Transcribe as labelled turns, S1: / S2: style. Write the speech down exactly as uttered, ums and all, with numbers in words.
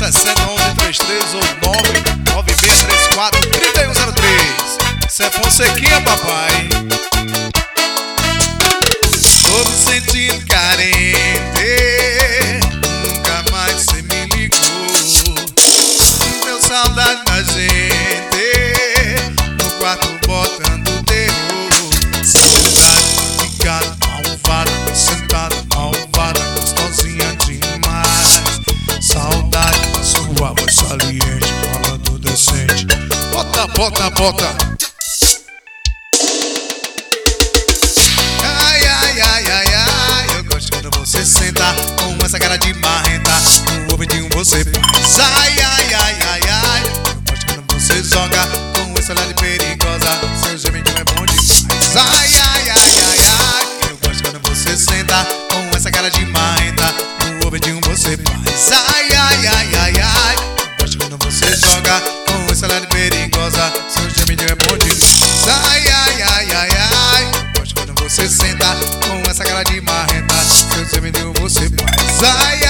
S1: sete um um três três ou nove nove seis três quatro três um zero três. Isso é Fonsequinha, papai. Tô me sentindo carente, nunca mais cê me ligou. Deu saudade da gente, no quarto botando terror. Saudade, ligado, malvada, sentada, malvada, gostosinha demais. Saudade da sua voz saliente, falando decente. Bota, bota, bota. Ai, ai, ai, ai, ai, eu gosto quando você senta com essa cara de marrenta, no ouvidinho você faz. Ai, ai, ai, ai, ai, eu gosto quando você joga com essa olhada perigosa, seu gemidinho é bom demais. Ai, ai, ai, ai, ai, eu gosto quando você senta com essa cara de marrenta, no ouvidinho você faz. Ai, ai, ai, ai, ai, eu gosto quando você joga com essa olhada perigosa, seu gemidinho é bom demais. Ai, ai, ai, ai, ai, você senta com essa cara de marrenta, seu gemidinho você faz. Ai,